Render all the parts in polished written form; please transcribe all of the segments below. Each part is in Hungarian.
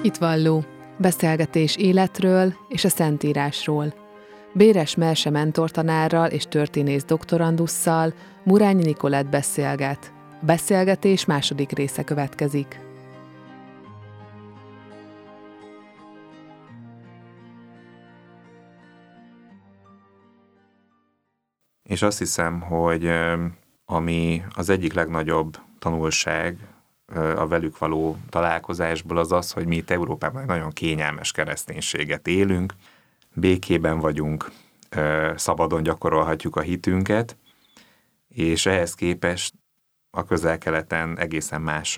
Hitvalló. Beszélgetés életről és a Szentírásról. Béres Merse mentortanárral és történész doktorandusszal Murányi Nikolett beszélget. A beszélgetés második része következik. És azt hiszem, hogy ami az egyik legnagyobb tanulság a velük való találkozásból az az, hogy mi itt Európában nagyon kényelmes kereszténységet élünk, békében vagyunk, szabadon gyakorolhatjuk a hitünket, és ehhez képest a Közel-Keleten egészen más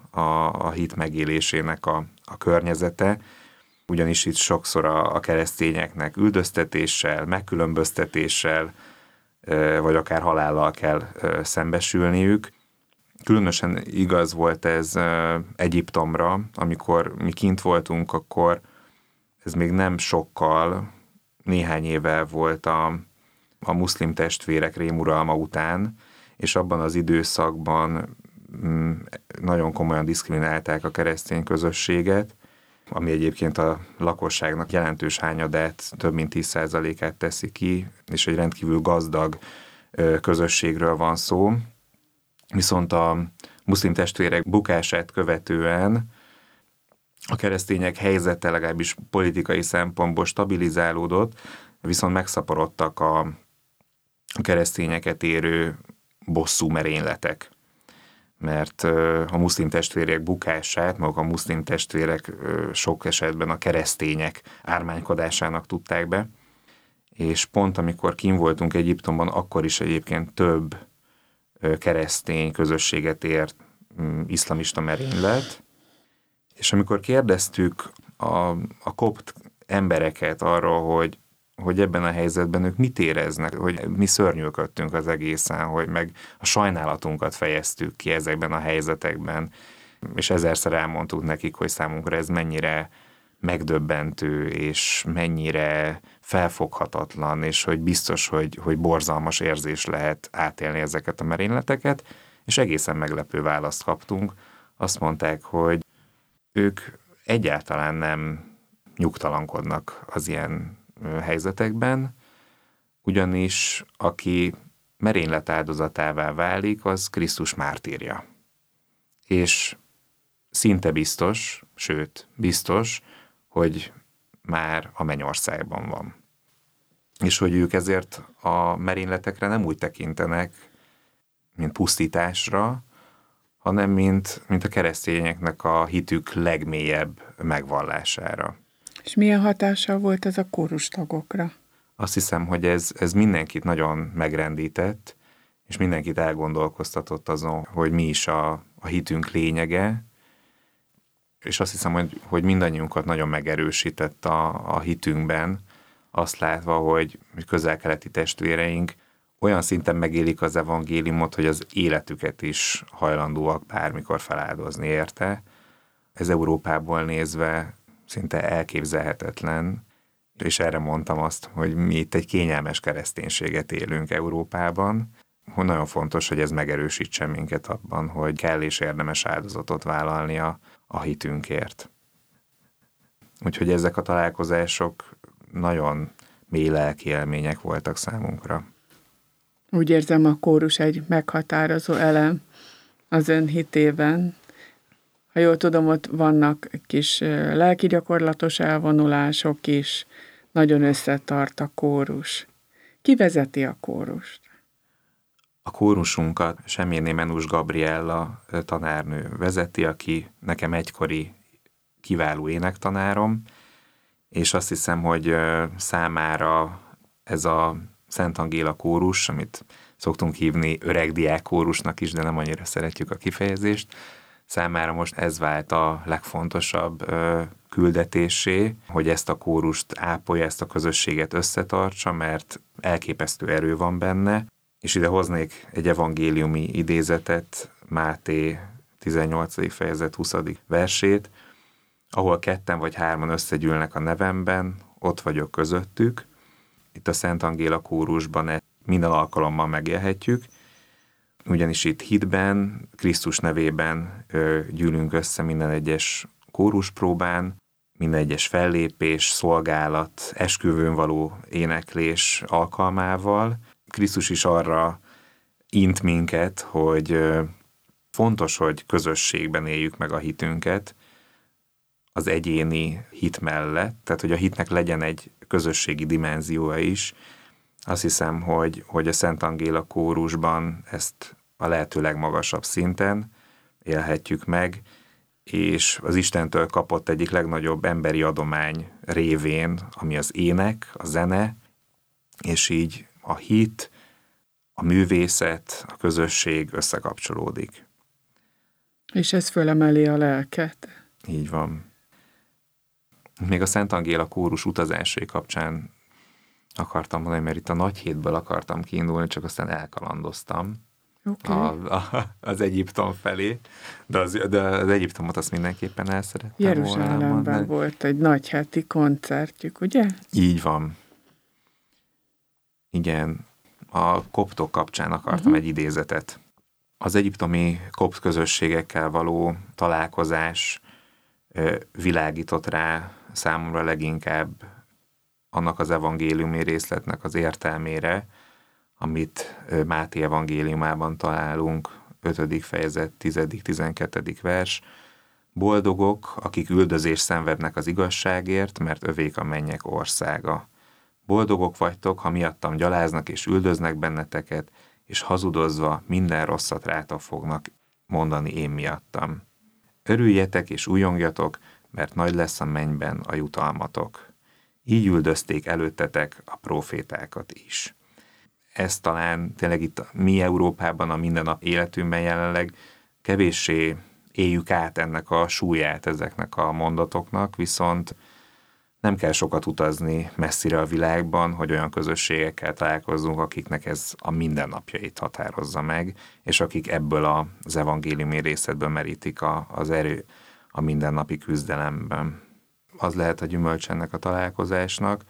a hit megélésének a környezete, ugyanis itt sokszor a keresztényeknek üldöztetéssel, megkülönböztetéssel, vagy akár halállal kell szembesülniük. Különösen igaz volt ez Egyiptomra, amikor mi kint voltunk, akkor ez még nem sokkal, néhány éve volt a muszlim testvérek rémuralma után, és abban az időszakban nagyon komolyan diszkriminálták a keresztény közösséget, ami egyébként a lakosságnak jelentős hányadát, több mint 10%-át teszi ki, és egy rendkívül gazdag közösségről van szó. Viszont a muszlim testvérek bukását követően a keresztények helyzete legalábbis politikai szempontból stabilizálódott, viszont megszaporodtak a keresztényeket érő bosszú merényletek. Mert a muszlim testvérek bukását, maguk a muszlim testvérek sok esetben a keresztények ármánykodásának tudták be, és pont amikor kint voltunk Egyiptomban, akkor is egyébként több keresztény közösséget ért iszlamista merénylet, és amikor kérdeztük a kopt embereket arról, hogy ebben a helyzetben ők mit éreznek, hogy mi szörnyűködtünk az egészen, hogy meg a sajnálatunkat fejeztük ki ezekben a helyzetekben, és ezerszer elmondtuk nekik, hogy számunkra ez mennyire megdöbbentő, és mennyire felfoghatatlan, és hogy biztos, hogy borzalmas érzés lehet átélni ezeket a merényleteket, és egészen meglepő választ kaptunk. Azt mondták, hogy ők egyáltalán nem nyugtalankodnak az ilyen helyzetekben, ugyanis aki merénylet áldozatává válik, az Krisztus mártírja. És szinte biztos, sőt biztos, hogy már a mennyországban van. És hogy ők ezért a merényletekre nem úgy tekintenek, mint pusztításra, hanem mint a keresztényeknek a hitük legmélyebb megvallására. És milyen hatással volt ez a kórustagokra? Azt hiszem, hogy ez mindenkit nagyon megrendített, és mindenkit elgondolkoztatott azon, hogy mi is a hitünk lényege, és azt hiszem, hogy mindannyiunkat nagyon megerősített a hitünkben, azt látva, hogy közel-keleti testvéreink olyan szinten megélik az evangéliumot, hogy az életüket is hajlandóak bármikor feláldozni érte. Ez Európából nézve szinte elképzelhetetlen, és erre mondtam azt, hogy mi itt egy kényelmes kereszténységet élünk Európában, hogy nagyon fontos, hogy ez megerősítsen minket abban, hogy kell és érdemes áldozatot vállalni a hitünkért. Úgyhogy ezek a találkozások nagyon mély lelki élmények voltak számunkra. Úgy érzem, a kórus egy meghatározó elem az ön hitében. Ha jól tudom, ott vannak kis lelki gyakorlatos elvonulások is, nagyon összetart a kórus. Ki vezeti a kórust? A kórusunkat Semjéné Menus Gabriella tanárnő vezeti, aki nekem egykori kiváló énektanárom, és azt hiszem, hogy számára ez a Szent Angéla kórus, amit szoktunk hívni öreg diák kórusnak is, de nem annyira szeretjük a kifejezést, számára most ez vált a legfontosabb küldetésé, hogy ezt a kórust ápolja, ezt a közösséget összetartsa, mert elképesztő erő van benne, és ide hoznék egy evangéliumi idézetet, Máté 18. fejezet 20. versét, ahol 2 vagy 3 összegyűlnek a nevemben, ott vagyok közöttük. Itt a Szent Angéla kórusban minden alkalommal megélhetjük, ugyanis itt hitben, Krisztus nevében gyűlünk össze minden egyes kóruspróbán, minden egyes fellépés, szolgálat, esküvőn való éneklés alkalmával. Krisztus is arra int minket, hogy fontos, hogy közösségben éljük meg a hitünket az egyéni hit mellett, tehát hogy a hitnek legyen egy közösségi dimenziója is. Azt hiszem, hogy a Szent Angéla kórusban ezt a lehető legmagasabb szinten élhetjük meg, és az Istentől kapott egyik legnagyobb emberi adomány révén, ami az ének, a zene, és így a hit, a művészet, a közösség összekapcsolódik. És ez fölemeli a lelket. Így van. Még a Szent Angéla kórus utazásai kapcsán akartam mondani, mert itt a nagy hétből akartam kiindulni, csak aztán elkalandoztam. Okay. Az Egyiptom felé, de az Egyiptomot azt mindenképpen el szerettem Jeruzsálemben volt egy nagy heti koncertjük, ugye? Így van. Igen, a koptok kapcsán akartam egy idézetet. Az egyiptomi kopt közösségekkel való találkozás világított rá számomra leginkább annak az evangéliumi részletnek az értelmére, amit Máté evangéliumában találunk, 5. fejezet, 10.-12. vers. Boldogok, akik üldözést szenvednek az igazságért, mert övék a mennyek országa. Boldogok vagytok, ha miattam gyaláznak és üldöznek benneteket, és hazudozva minden rosszat rátok fognak mondani én miattam. Örüljetek és újongjatok, mert nagy lesz a mennyben a jutalmatok. Így üldözték előttetek a prófétákat is. Ez talán tényleg itt mi Európában a mindennap életünkben jelenleg kevéssé éljük át ennek a súlyát ezeknek a mondatoknak, viszont nem kell sokat utazni messzire a világban, hogy olyan közösségekkel találkozzunk, akiknek ez a mindennapjait határozza meg, és akik ebből az evangéliumi részletből merítik az erő a mindennapi küzdelemben. Az lehet a gyümölcs ennek a találkozásnak.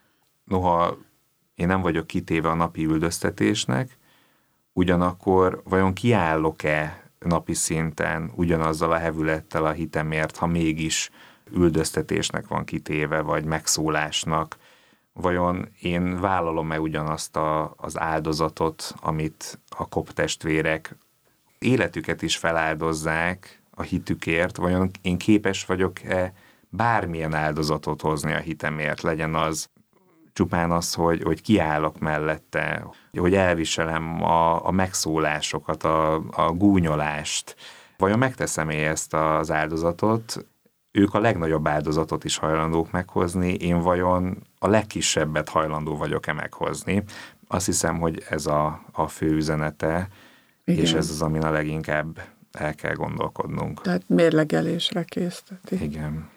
Noha én nem vagyok kitéve a napi üldöztetésnek, ugyanakkor vajon kiállok-e napi szinten ugyanazzal a hevülettel a hitemért, ha mégis üldöztetésnek van kitéve, vagy megszólásnak? Vajon én vállalom-e ugyanazt az áldozatot, amit a kopt testvérek életüket is feláldozzák a hitükért? Vajon én képes vagyok-e bármilyen áldozatot hozni a hitemért? Legyen az csupán az, hogy kiállok mellette, hogy elviselem a megszólásokat, a gúnyolást. Vajon megteszem-e ezt az áldozatot? Ők a legnagyobb áldozatot is hajlandók meghozni, én vajon a legkisebbet hajlandó vagyok-e meghozni? Azt hiszem, hogy ez a fő üzenete, igen. És ez az, amin a leginkább el kell gondolkodnunk. Tehát mérlegelésre készteti. Igen.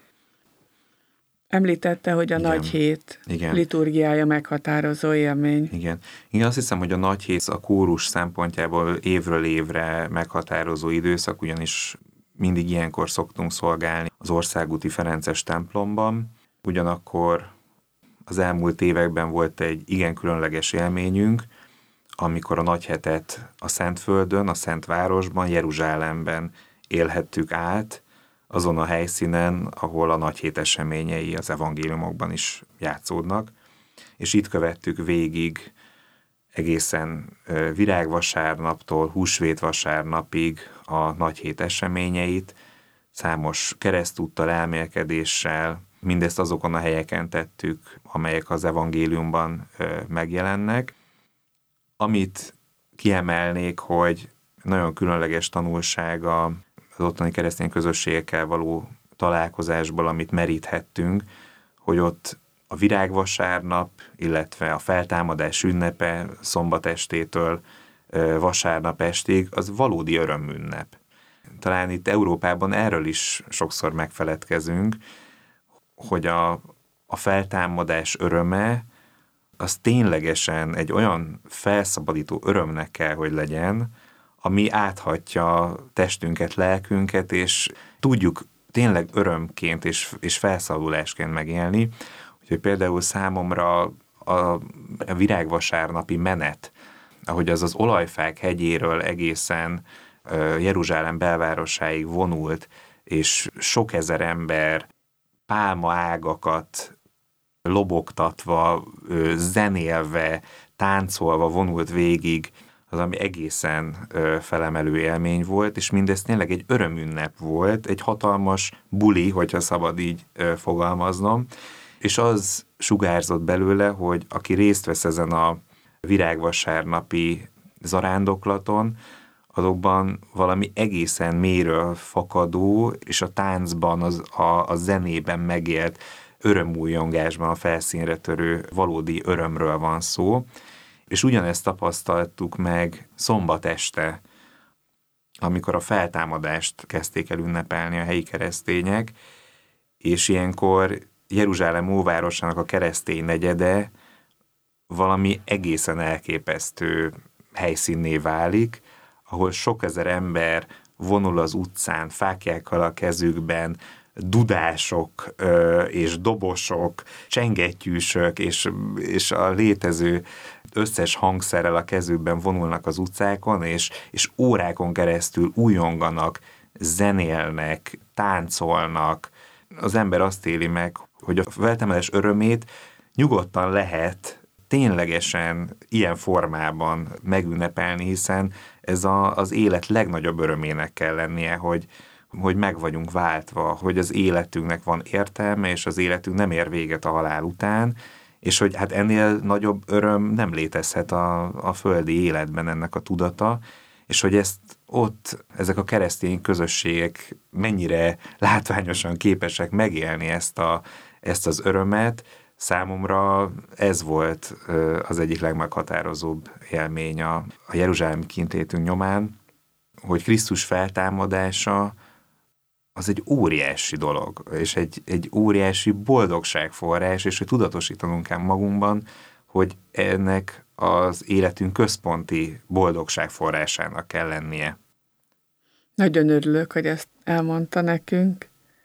Említette, hogy a nagy hét liturgiája meghatározó élmény. Igen, azt hiszem, hogy a nagy hét a kórus szempontjából évről évre meghatározó időszak, ugyanis mindig ilyenkor szoktunk szolgálni az Országúti Ferences templomban. Ugyanakkor az elmúlt években volt egy igen különleges élményünk, amikor a nagyhetet a Szentföldön, a Szentvárosban, Jeruzsálemben élhettük át, azon a helyszínen, ahol a nagyhét eseményei az evangéliumokban is játszódnak, és itt követtük végig egészen virágvasárnaptól húsvétvasárnapig a nagyhét eseményeit, számos keresztúttal, elmélkedéssel, mindezt azokon a helyeken tettük, amelyek az evangéliumban megjelennek. Amit kiemelnék, hogy nagyon különleges tanulság az ottani keresztény közösségekkel való találkozásból, amit meríthettünk, hogy ott a virágvasárnap, illetve a feltámadás ünnepe szombat estétől vasárnap estig, az valódi örömünnep. Talán itt Európában erről is sokszor megfeledkezünk, hogy a feltámadás öröme az ténylegesen egy olyan felszabadító örömnek kell, hogy legyen, ami áthatja testünket, lelkünket, és tudjuk tényleg örömként és felszabadulásként megélni. Úgyhogy például számomra a virágvasárnapi menet, ahogy az Olajfák hegyéről egészen Jeruzsálem belvárosáig vonult, és sok ezer ember pálma ágakat lobogtatva, zenélve, táncolva vonult végig, az, ami egészen felemelő élmény volt, és mindez tényleg egy örömünnep volt, egy hatalmas buli, hogyha szabad így fogalmaznom, és az sugárzott belőle, hogy aki részt vesz ezen a virágvasárnapi zarándoklaton, azokban valami egészen mélyről fakadó, és a táncban, a zenében megélt örömújongásban a felszínre törő valódi örömről van szó, és ugyanezt tapasztaltuk meg szombat este, amikor a feltámadást kezdték el ünnepelni a helyi keresztények, és ilyenkor Jeruzsálem óvárosának a keresztény negyede valami egészen elképesztő helyszínné válik, ahol sok ezer ember vonul az utcán, fáklyákkal a kezükben, dudások és dobosok, csengettyűsök és a létező összes hangszerrel a kezükben vonulnak az utcákon, és órákon keresztül újonganak, zenélnek, táncolnak. Az ember azt éli meg, hogy a feltámadás örömét nyugodtan lehet ténylegesen ilyen formában megünnepelni, hiszen ez az élet legnagyobb örömének kell lennie, hogy meg vagyunk váltva, hogy az életünknek van értelme, és az életünk nem ér véget a halál után, és hogy hát ennél nagyobb öröm nem létezhet a földi életben ennek a tudata, és hogy ezek a keresztény közösségek mennyire látványosan képesek megélni ezt az örömet, számomra ez volt az egyik legmeghatározóbb élmény a jeruzsálemi kintétünk nyomán, hogy Krisztus feltámadása az egy óriási dolog, és egy óriási boldogságforrás, és hogy tudatosítanunk kell magunkban, hogy ennek az életünk központi boldogságforrásának kell lennie. Nagyon örülök, hogy ezt elmondta nekünk.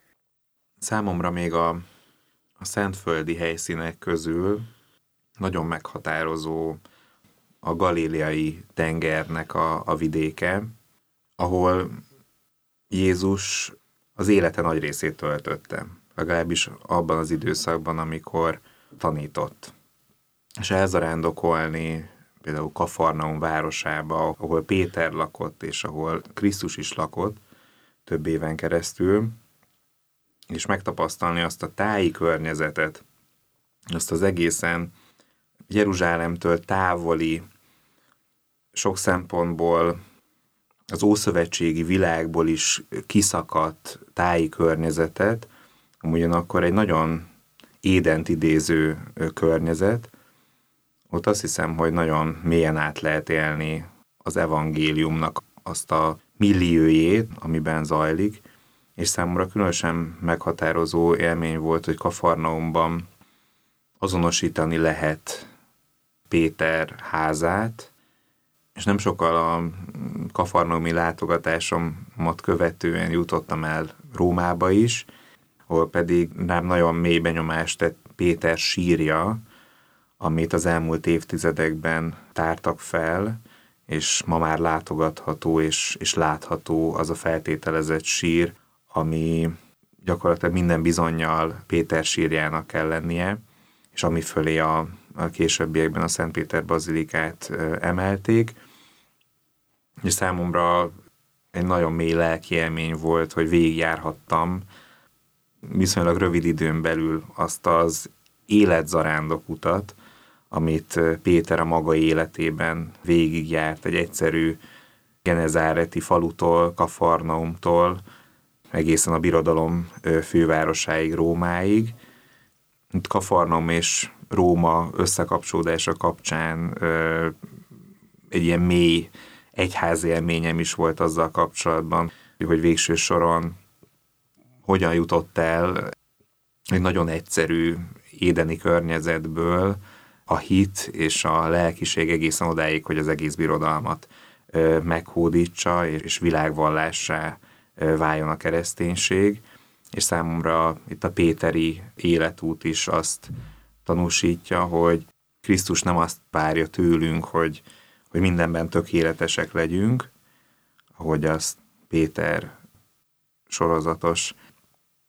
Számomra még a szentföldi helyszínek közül nagyon meghatározó a Galileai tengernek a vidéke, ahol Jézus az élete nagy részét töltötte, legalábbis abban az időszakban, amikor tanított. És elzarándokolni például Kafarnaum városába, ahol Péter lakott, és ahol Krisztus is lakott több éven keresztül, és megtapasztalni azt a táji környezetet, azt az egészen Jeruzsálemtől távoli, sok szempontból az ószövetségi világból is kiszakadt táji környezetet, ugyanakkor egy nagyon Édent idéző környezet. Ott azt hiszem, hogy nagyon mélyen át lehet élni az evangéliumnak azt a milliójét, amiben zajlik, és számomra különösen meghatározó élmény volt, hogy Kafarnaumban azonosítani lehet Péter házát, és nem sokkal a kafarnaumi látogatásomat követően jutottam el Rómába is, ahol pedig rám nagyon mély benyomást tett Péter sírja, amit az elmúlt évtizedekben tártak fel, és ma már látogatható és látható az a feltételezett sír, ami gyakorlatilag minden bizonnyal Péter sírjának kell lennie, és ami fölé a későbbiekben a Szent Péter bazilikát emelték. És számomra egy nagyon mély lelki élmény volt, hogy végigjárhattam viszonylag rövid időn belül azt az életzarándok utat, amit Péter a maga életében végigjárt egy egyszerű genezáreti falutól, Kafarnaumtól, egészen a birodalom fővárosáig, Rómáig. Kafarnaum és Róma összekapcsolódása kapcsán egy ilyen mély egyházi élményem is volt azzal kapcsolatban, hogy végső soron hogyan jutott el egy nagyon egyszerű édeni környezetből a hit és a lelkiség egészen odáig, hogy az egész birodalmat meghódítsa és világvallássá váljon a kereszténység, és számomra itt a péteri életút is azt tanúsítja, hogy Krisztus nem azt várja tőlünk, hogy mindenben tökéletesek legyünk, ahogy azt Péter sorozatos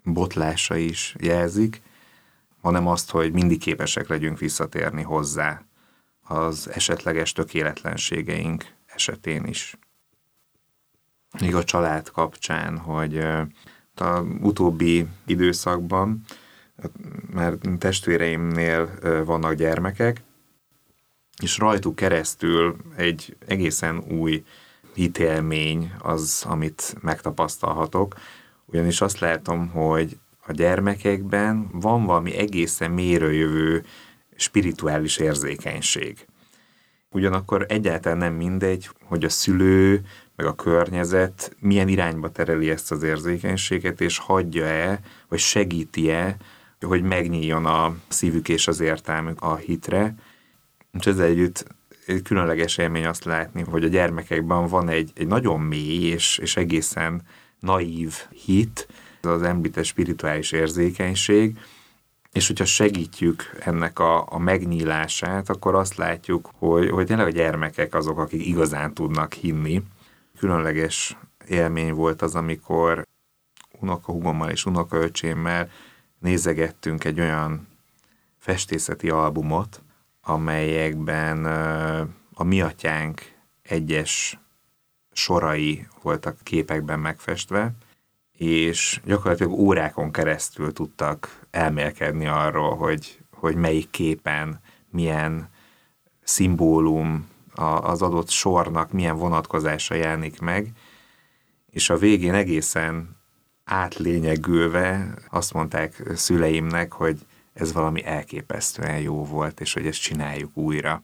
botlása is jelzik, hanem azt, hogy mindig képesek legyünk visszatérni hozzá az esetleges tökéletlenségeink esetén is. Még a család kapcsán, hogy a utóbbi időszakban már testvéreimnél vannak gyermekek, és rajtuk keresztül egy egészen új hitélmény az, amit megtapasztalhatok, ugyanis azt látom, hogy a gyermekekben van valami egészen mélyről jövő spirituális érzékenység. Ugyanakkor egyáltalán nem mindegy, hogy a szülő, meg a környezet milyen irányba tereli ezt az érzékenységet, és hagyja-e, vagy segíti-e, hogy megnyíljon a szívük és az értelmük a hitre. És ezzel együtt egy különleges élmény azt látni, hogy a gyermekekben van egy nagyon mély és egészen naív hit, az említett spirituális érzékenység, és hogyha segítjük ennek a megnyílását, akkor azt látjuk, hogy tényleg a gyermekek azok, akik igazán tudnak hinni. Különleges élmény volt az, amikor unokahúgommal és unokaöcsémmel nézegettünk egy olyan festészeti albumot, amelyekben a Mi Atyánk egyes sorai voltak képekben megfestve, és gyakorlatilag órákon keresztül tudtak elmélkedni arról, hogy melyik képen milyen szimbólum az adott sornak, milyen vonatkozása jelenik meg, és a végén egészen átlényegülve azt mondták szüleimnek, hogy ez valami elképesztően jó volt, és hogy ezt csináljuk újra.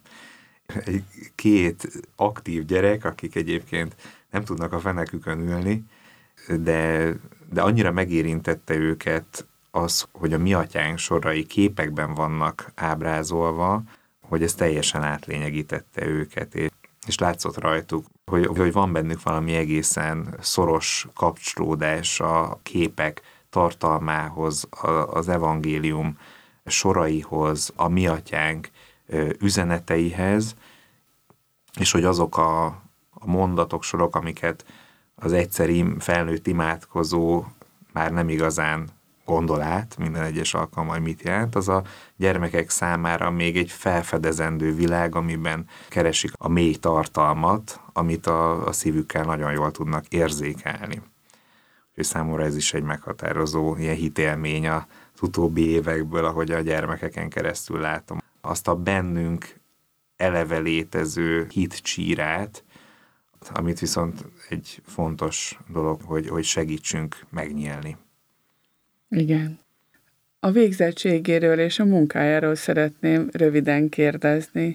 Két aktív gyerek, akik egyébként nem tudnak a fenekükön ülni, de annyira megérintette őket az, hogy a Mi Atyánk sorai képekben vannak ábrázolva, hogy ez teljesen átlényegítette őket, és látszott rajtuk, hogy van bennük valami egészen szoros kapcsolódás a képek tartalmához, az evangélium soraihoz, a Mi Atyánk üzeneteihez, és hogy azok a mondatok, sorok, amiket az egyszeri felnőtt imádkozó már nem igazán gondol át minden egyes alkalommal, mit jelent, az a gyermekek számára még egy felfedezendő világ, amiben keresik a mély tartalmat, amit a szívükkel nagyon jól tudnak érzékelni. Úgyhogy számomra ez is egy meghatározó ilyen hitélmény az utóbbi évekből, ahogy a gyermekeken keresztül látom. Azt a bennünk eleve létező hitcsírát, amit viszont egy fontos dolog, hogy segítsünk megnyílni. Igen. A végzettségéről és a munkájáról szeretném röviden kérdezni.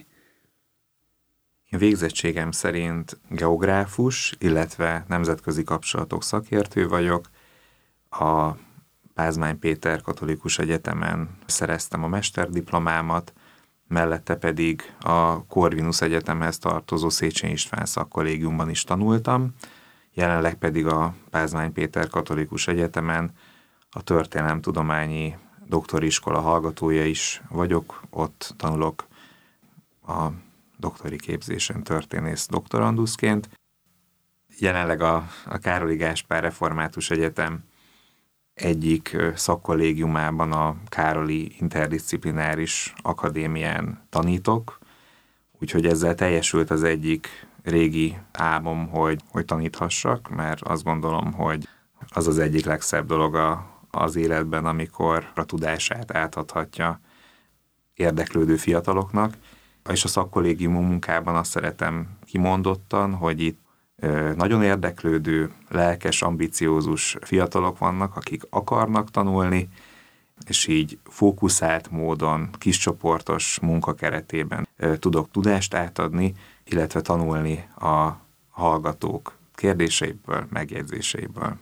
Én végzettségem szerint geográfus, illetve nemzetközi kapcsolatok szakértő vagyok. A Pázmány Péter Katolikus Egyetemen szereztem a mesterdiplomámat, mellette pedig a Corvinus Egyetemhez tartozó Széchenyi István szakkollégiumban is tanultam, jelenleg pedig a Pázmány Péter Katolikus Egyetemen a történelemtudományi doktoriskola hallgatója is vagyok, ott tanulok a doktori képzésen történész doktoranduszként. Jelenleg a Károly Gáspár Református Egyetem egyik szakkollégiumában, a Károlyi Interdisziplináris Akadémián tanítok, úgyhogy ezzel teljesült az egyik régi álmom, hogy taníthassak, mert azt gondolom, hogy az az egyik legszebb dolog az életben, amikor a tudását átadhatja érdeklődő fiataloknak. És a szakkollégium munkában azt szeretem kimondottan, hogy itt nagyon érdeklődő, lelkes, ambiciózus fiatalok vannak, akik akarnak tanulni, és így fókuszált módon, kiscsoportos munka keretében tudok tudást átadni, illetve tanulni a hallgatók kérdéseiből, megjegyzéseiből.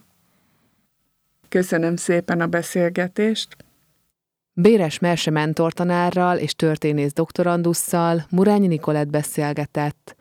Köszönöm szépen a beszélgetést! Béres Merse mentortanárral és történész doktorandusszal Murányi Nikolett beszélgetett